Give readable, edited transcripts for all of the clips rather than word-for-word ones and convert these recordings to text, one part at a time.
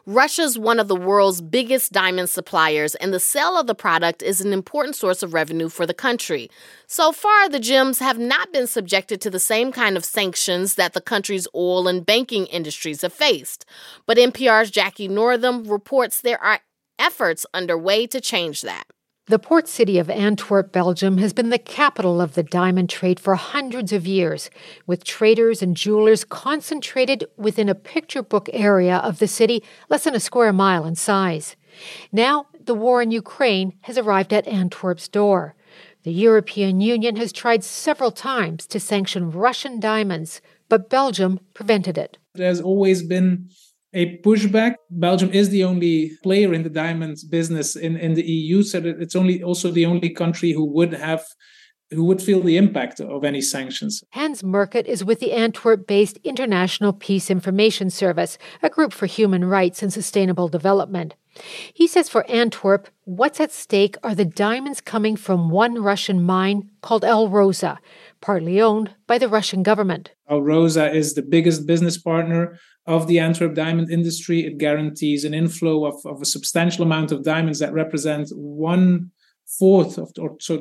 Russia's one of the world's biggest diamond suppliers, and the sale of the product is an important source of revenue for the country. So far, the gems have not been subjected to the same kind of sanctions that the country's oil and banking industries have faced. But NPR's Jackie Northam reports there are efforts underway to change that. The port city of Antwerp, Belgium, has been the capital of the diamond trade for hundreds of years, with traders and jewelers concentrated within a picture book area of the city less than a square mile in size. Now, the war in Ukraine has arrived at Antwerp's door. The European Union has tried several times to sanction Russian diamonds, but Belgium prevented it. There's always been a pushback. Belgium is the only player in the diamonds business in the EU, so that it's also the only country who would feel the impact of any sanctions. Hans Merkert is with the Antwerp-based International Peace Information Service, a group for human rights and sustainable development. He says for Antwerp, what's at stake are the diamonds coming from one Russian mine called Alrosa, partly owned by the Russian government. Alrosa is the biggest business partner of the Antwerp diamond industry. It guarantees an inflow of a substantial amount of diamonds that represent 1/4 so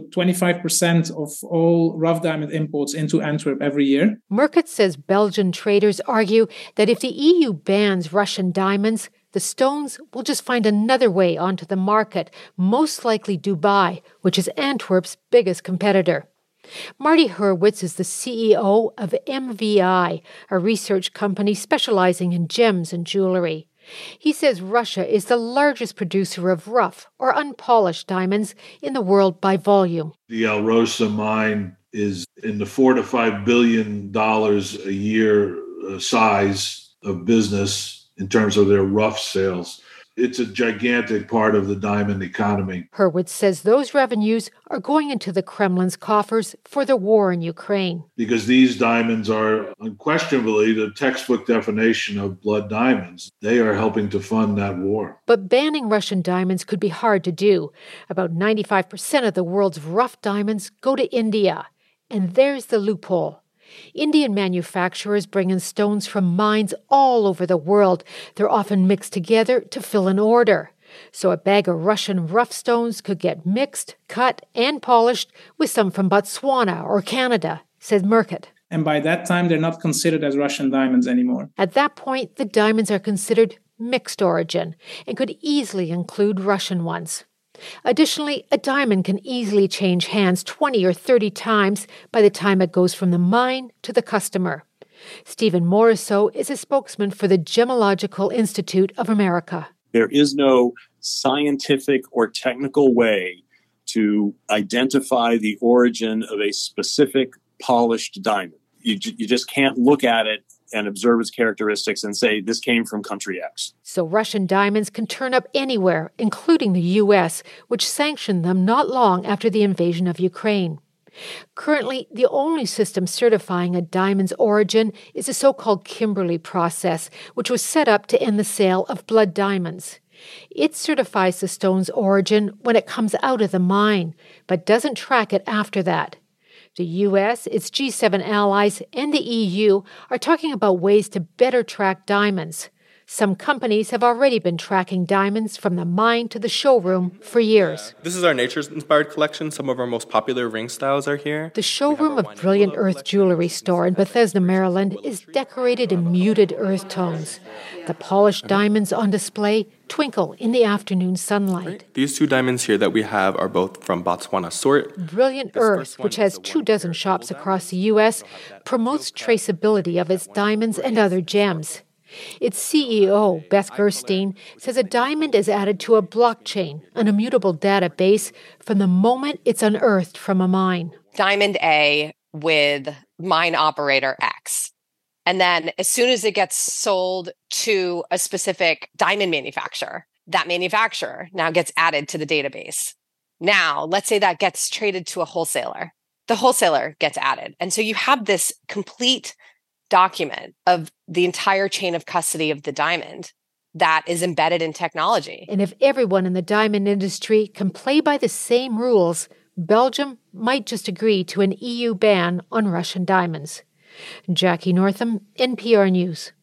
25% of all rough diamond imports into Antwerp every year. Merkert says Belgian traders argue that if the EU bans Russian diamonds, the stones will just find another way onto the market, most likely Dubai, which is Antwerp's biggest competitor. Marty Hurwitz is the CEO of MVI, a research company specializing in gems and jewelry. He says Russia is the largest producer of rough or unpolished diamonds in the world by volume. The Alrosa mine is in the $4 to $5 billion a year size of business in terms of their rough sales. It's a gigantic part of the diamond economy. Hurwitz says those revenues are going into the Kremlin's coffers for the war in Ukraine. Because these diamonds are unquestionably the textbook definition of blood diamonds. They are helping to fund that war. But banning Russian diamonds could be hard to do. About 95% of the world's rough diamonds go to India. And there's the loophole. Indian manufacturers bring in stones from mines all over the world. They're often mixed together to fill an order. So a bag of Russian rough stones could get mixed, cut, and polished with some from Botswana or Canada, says Merkert. And by that time, they're not considered as Russian diamonds anymore. At that point, the diamonds are considered mixed origin and could easily include Russian ones. Additionally, a diamond can easily change hands 20 or 30 times by the time it goes from the mine to the customer. Stephen Morisseau is a spokesman for the Gemological Institute of America. There is no scientific or technical way to identify the origin of a specific polished diamond. You just can't look at it and observe its characteristics and say, this came from country X. So Russian diamonds can turn up anywhere, including the U.S., which sanctioned them not long after the invasion of Ukraine. Currently, the only system certifying a diamond's origin is the so-called Kimberley process, which was set up to end the sale of blood diamonds. It certifies the stone's origin when it comes out of the mine, but doesn't track it after that. The U.S., its G7 allies, and the EU are talking about ways to better track diamonds. Some companies have already been tracking diamonds from the mine to the showroom for years. This is our nature-inspired collection. Some of our most popular ring styles are here. The showroom of Brilliant Earth Jewelry Store in Bethesda, Maryland, is decorated in muted earth tones. The polished diamonds on display twinkle in the afternoon sunlight. These two diamonds here that we have are both from Botswana sort. Brilliant Earth, which has 24 shops across the U.S., promotes traceability of its diamonds and other gems. Its CEO, Beth Gerstein, says a diamond is added to a blockchain, an immutable database, from the moment it's unearthed from a mine. Diamond A with mine operator X. And then as soon as it gets sold to a specific diamond manufacturer, that manufacturer now gets added to the database. Now, let's say that gets traded to a wholesaler. The wholesaler gets added. And so you have this complete document of the entire chain of custody of the diamond that is embedded in technology. And if everyone in the diamond industry can play by the same rules, Belgium might just agree to an EU ban on Russian diamonds. Jackie Northam, NPR News.